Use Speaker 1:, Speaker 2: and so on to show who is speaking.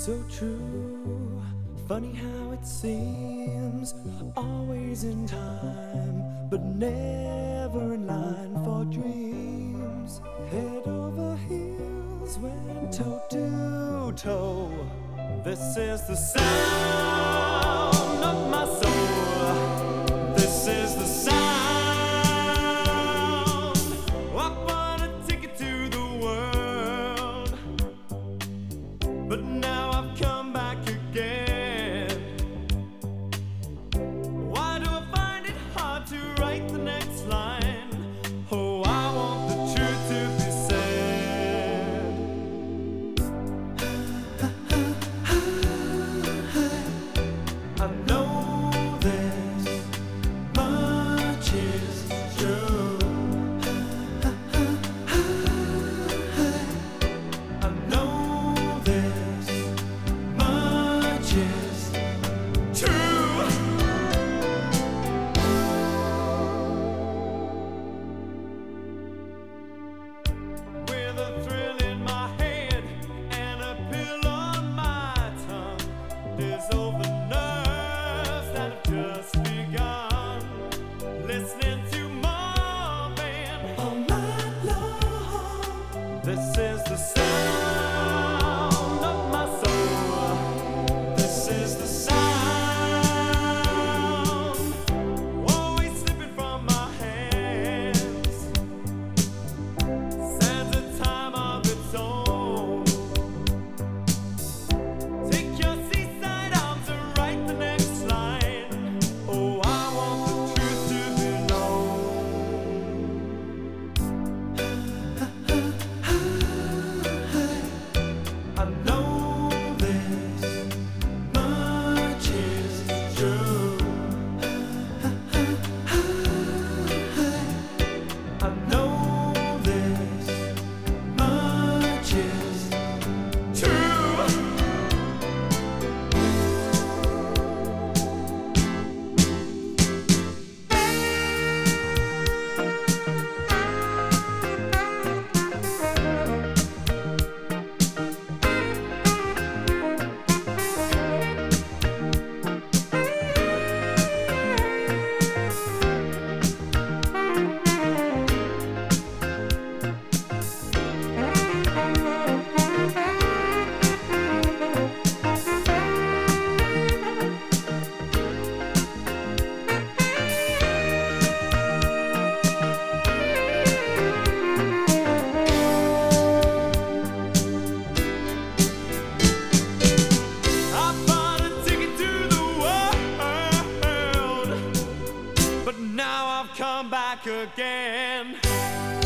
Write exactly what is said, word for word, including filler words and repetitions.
Speaker 1: So true, funny how it seems, always in time, but never in line for dreams. Head over heels, went toe to toe. This is the sound of my soul. This is the sound. I wanna take it to the world, but now I've come back again. Why do I find it hard to write the next line? Oh, I want the truth to be said. I know this much is true. I know this much is true. With a thrill in my head and a pill on my tongue, dissolve the nerves that have just begun. Listening to Marvin all night long. This is the sound of my soul. This is the sound, always slipping from my hands. Stands a time of its own. Take your seaside arms and write the next line. Oh, I want the truth to be known. I know this much is true. I know this much is true. I bought a ticket to the world, but now I've come back again.